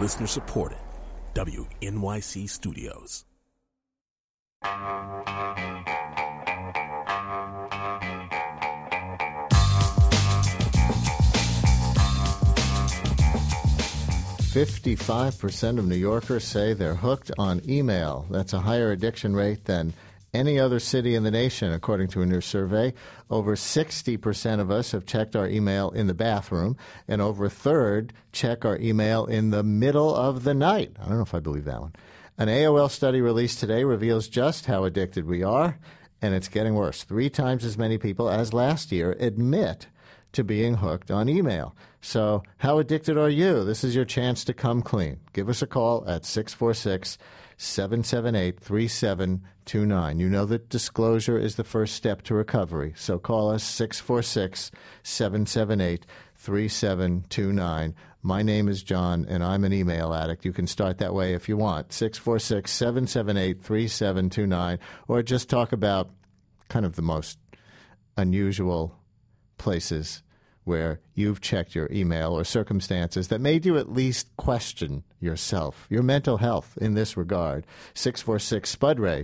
Listener supported. WNYC Studios. "55% of New Yorkers say they're hooked on email. That's a higher addiction rate than any other city in the nation, according to a new survey. Over 60% of us have checked our email in the bathroom, and over a third check our email in the middle of the night." I don't know if I believe that one. An AOL study released today reveals just how addicted we are, and it's getting worse. 3 times as many people as last year admit to being hooked on email. So how addicted are you? This is your chance to come clean. Give us a call at 646-778-3729. You know that disclosure is the first step to recovery. So call us 646-778-3729. My name is John, and I'm an email addict. You can start that way if you want. 646-778-3729. Or just talk about kind of the most unusual places where you've checked your email or circumstances that made you at least question yourself, your mental health in this regard. 646-SPUD-RAY,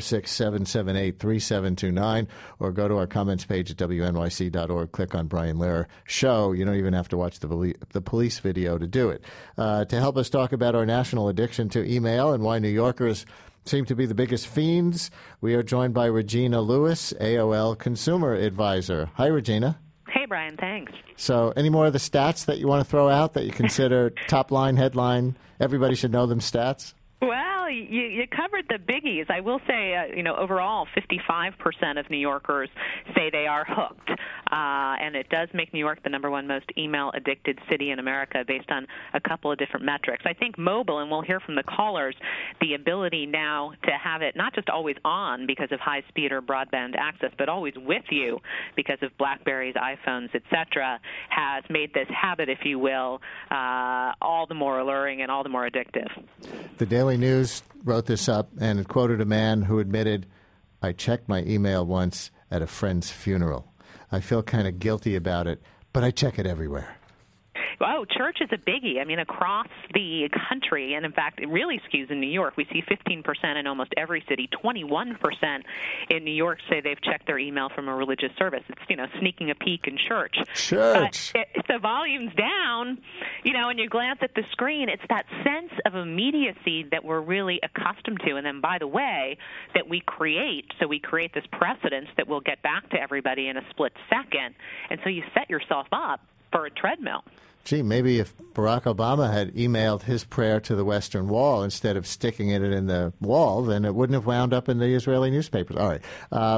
646-778-3729, or go to our comments page at WNYC.org. Click on Brian Lehrer Show. You don't even have to watch the police video to do it. To help us talk about our national addiction to email and why New Yorkers seem to be the biggest fiends, we are joined by Regina Lewis, AOL Consumer Advisor. Hi, Regina. Hey, Brian, thanks. So any more of the stats that you want to throw out that you consider top line, headline, everybody should know them stats? Well, you covered the biggies. I will say, overall, 55% of New Yorkers say they are hooked. And it does make New York the number one most email-addicted city in America based on a couple of different metrics. I think mobile, and we'll hear from the callers, the ability now to have it not just always on because of high-speed or broadband access, but always with you because of BlackBerries, iPhones, et cetera, has made this habit, if you will, all the more alluring and all the more addictive. The Daily News wrote this up, and it quoted a man who admitted, "I checked my email once at a friend's funeral. I feel kind of guilty about it, but I check it everywhere." Oh, church is a biggie. I mean, across the country, and in fact, it really skews in New York. We see 15% in almost every city. 21% in New York say they've checked their email from a religious service. It's, sneaking a peek in church. If the volume's down, and you glance at the screen, it's that sense of immediacy that we're really accustomed to. And then, by the way, that we create. So we create this precedence that we'll get back to everybody in a split second. And so you set yourself up for a treadmill. Gee, maybe if Barack Obama had emailed his prayer to the Western Wall instead of sticking it in the wall, then it wouldn't have wound up in the Israeli newspapers. All right.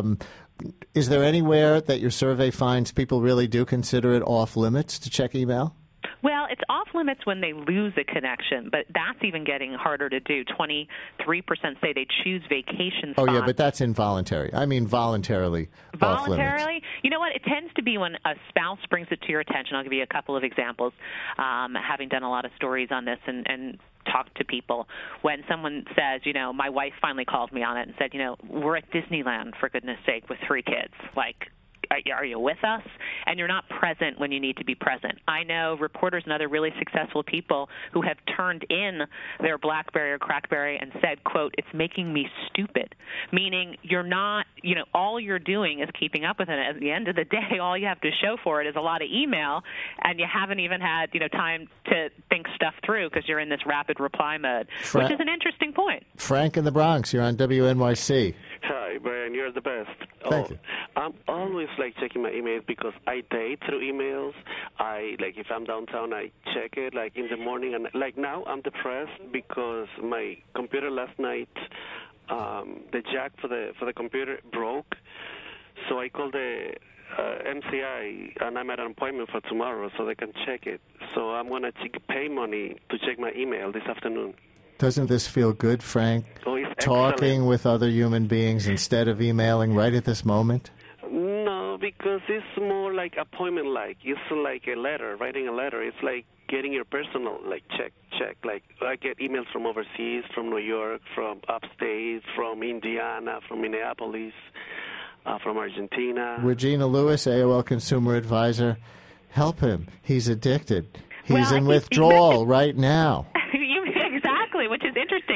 Is there anywhere that your survey finds people really do consider it off limits to check email? Well, it's off limits when they lose a connection, but that's even getting harder to do. 23% say they choose vacation spots. Oh, yeah, but that's involuntary. I mean voluntarily off limits. Voluntarily? You know what? It tends to be when a spouse brings it to your attention. I'll give you a couple of examples, having done a lot of stories on this and talked to people. When someone says, my wife finally called me on it and said, we're at Disneyland, for goodness sake, with 3 kids. Like, are you with us? And you're not present when you need to be present. I know reporters and other really successful people who have turned in their BlackBerry or Crackberry and said, quote, "It's making me stupid," meaning you're not, all you're doing is keeping up with it. At the end of the day, all you have to show for it is a lot of email, and you haven't even had, time to think stuff through because you're in this rapid reply mode, which is an interesting point. Frank in the Bronx, you're on WNYC. Hi, Brian, you're the best. Thank you. I'm always checking my emails because I date through emails. If I'm downtown, I check it in the morning. And now, I'm depressed because my computer last night, the jack for the computer broke. So I called the MCI, and I'm at an appointment for tomorrow so they can check it. So I'm going to pay money to check my email this afternoon. Doesn't this feel good, Frank? Oh, it's talking excellent. with other human beings instead of emailing right at this moment? No, because it's more like appointment-like. It's like a letter, writing a letter. It's like getting your personal, check. I get emails from overseas, from New York, from upstate, from Indiana, from Minneapolis, from Argentina. Regina Lewis, AOL Consumer Advisor. Help him. He's addicted. He's in withdrawal right now.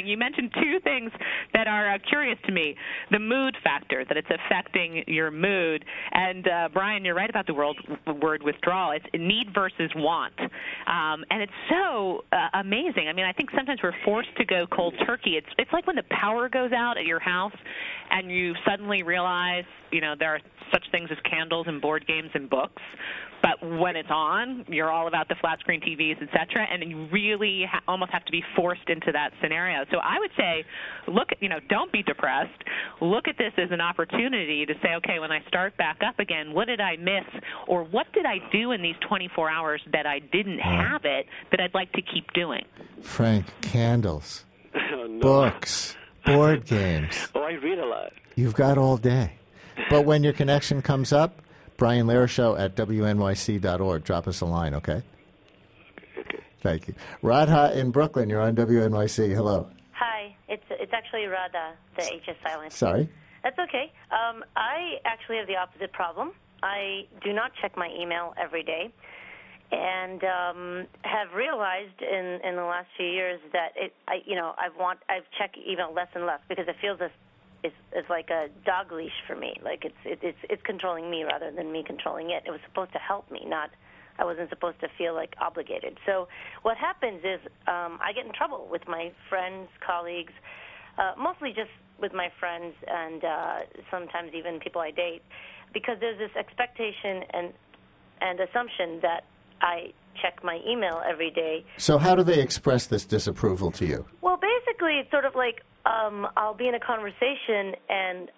And you mentioned two things that are curious to me. The mood factor, that it's affecting your mood. And, Brian, you're right about the word withdrawal. It's need versus want. And it's so amazing. I mean, I think sometimes we're forced to go cold turkey. It's like when the power goes out at your house and you suddenly realize, there are such things as candles and board games and books. But when it's on, you're all about the flat screen TVs, et cetera, and you really almost have to be forced into that scenario. So I would say, don't be depressed. Look at this as an opportunity to say, okay, when I start back up again, what did I miss, or what did I do in these 24 hours that I didn't have it that I'd like to keep doing? Frank, candles, No. books, board games. Oh, I read a lot. You've got all day. But when your connection comes up, Brian Lehrer Show at WNYC.org. Drop us a line, okay? Thank you. Radha in Brooklyn, you're on WNYC. Hello. Hi. It's actually Radha, the H is silent. Sorry? That's okay. I actually have the opposite problem. I do not check my email every day, and have realized in the last few years that I've checked email less and less because it feels it's like a dog leash for me. Like it's controlling me rather than me controlling it. It was supposed to help me, I wasn't supposed to feel like obligated. So what happens is I get in trouble with my friends, colleagues, mostly just with my friends and sometimes even people I date, because there's this expectation and assumption that I check my email every day. So how do they express this disapproval to you? Well, basically, it's sort of like I'll be in a conversation, and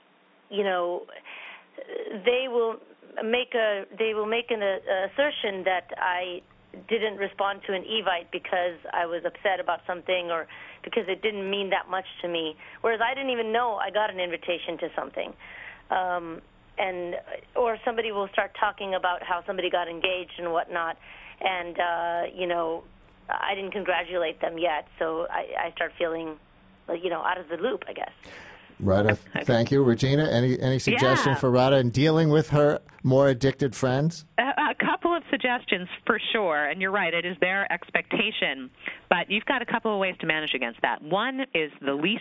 they will make an assertion that I didn't respond to an Evite because I was upset about something or because it didn't mean that much to me, whereas I didn't even know I got an invitation to something. Or somebody will start talking about how somebody got engaged and whatnot, and I didn't congratulate them yet, so I start feeling out of the loop, I guess. Radha, thank you. Regina, any suggestion for Radha in dealing with her more addicted friends? A couple of suggestions for sure, and you're right, it is their expectation, but you've got a couple of ways to manage against that. One is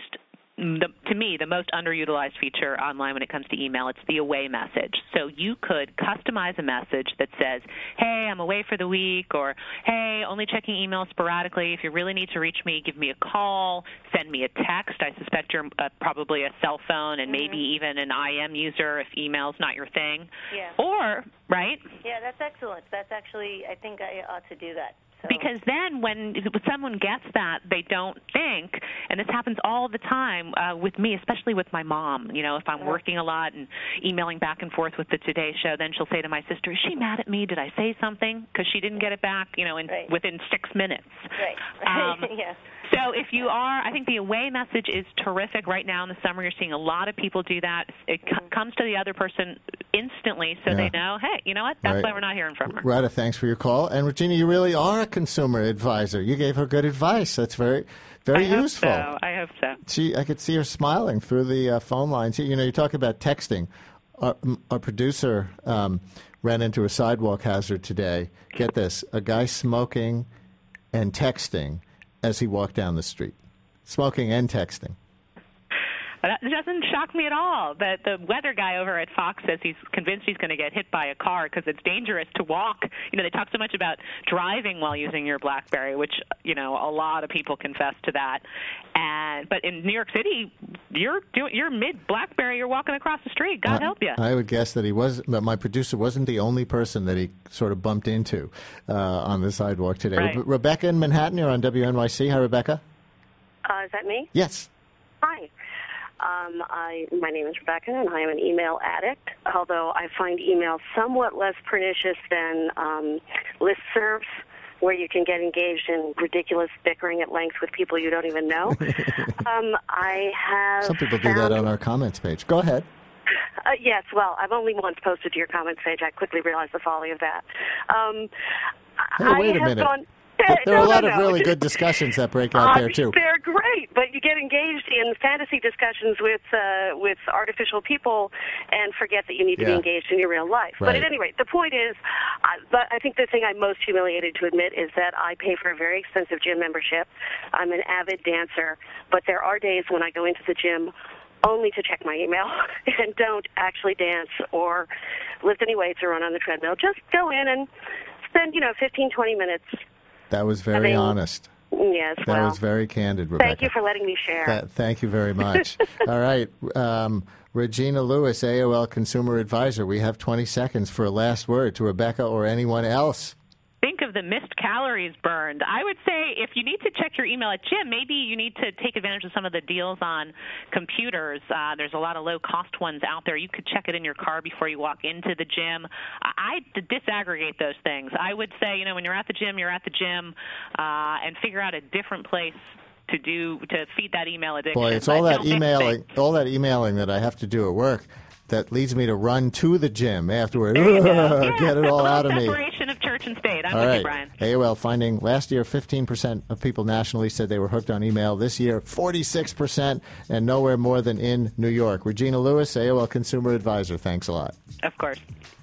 to me, the most underutilized feature online when it comes to email. It's the away message. So you could customize a message that says, hey, I'm away for the week, or hey, only checking email sporadically. If you really need to reach me, give me a call, send me a text. I suspect you're probably a cell phone and maybe even an IM user if email's not your thing. Yeah. Or, right? Yeah, that's excellent. That's actually, I think I ought to do that. So. Because then when someone gets that, they don't think, and this happens all the time with me, especially with my mom. If I'm working a lot and emailing back and forth with the Today Show, then she'll say to my sister, is she mad at me? Did I say something? Because she didn't get it back, within 6 minutes. Right. Yeah. So if you are, I think the away message is terrific. Right now in the summer, you're seeing a lot of people do that. It comes to the other person instantly so they know, hey, you know what? That's why we're not hearing from her. Radha, thanks for your call. And Regina, you really are a consumer advisor. You gave her good advice. That's very, very useful. I hope so. I could see her smiling through the phone lines. You talk about texting. Our producer ran into a sidewalk hazard today. Get this, a guy smoking and texting as he walked down the street. Smoking and texting. That doesn't shock me at all. The weather guy over at Fox says he's convinced he's going to get hit by a car because it's dangerous to walk. They talk so much about driving while using your BlackBerry, which, a lot of people confess to that. But in New York City, you're mid-BlackBerry, you're walking across the street. God help you. I would guess that my producer wasn't the only person that he sort of bumped into on the sidewalk today. Right. Rebecca in Manhattan, you're on WNYC. Hi, Rebecca. Is that me? Yes. Hi. My name is Rebecca, and I am an email addict, although I find email somewhat less pernicious than listservs, where you can get engaged in ridiculous bickering at length with people you don't even know. I have Some people do that on our comments page. Go ahead. Yes, well, I've only once posted to your comments page. I quickly realized the folly of that. Hey, wait a minute. there are a lot of really good discussions that break out there, too. They're great, but you get engaged in fantasy discussions with artificial people and forget that you need to be engaged in your real life. Right. But at any rate, the point is, I think the thing I'm most humiliated to admit is that I pay for a very expensive gym membership. I'm an avid dancer, but there are days when I go into the gym only to check my email and don't actually dance or lift any weights or run on the treadmill. Just go in and spend, 15, 20 minutes. That was very honest. Yes, That was very candid, Rebecca. Thank you for letting me share. Thank you very much. All right. Regina Lewis, AOL Consumer Advisor. We have 20 seconds for a last word to Rebecca or anyone else. Think of the missed calories burned. I would say if you need to check your email at gym, maybe you need to take advantage of some of the deals on computers. There's a lot of low-cost ones out there. You could check it in your car before you walk into the gym. I disaggregate those things. I would say, when you're at the gym, and figure out a different place to feed that email addiction. Boy, it's all that emailing that I have to do at work that leads me to run to the gym afterward. Get it all out of me. Separation of church and state. I'm all with right. you, Brian. AOL finding last year 15% of people nationally said they were hooked on email. This year, 46%, and nowhere more than in New York. Regina Lewis, AOL Consumer Advisor. Thanks a lot. Of course.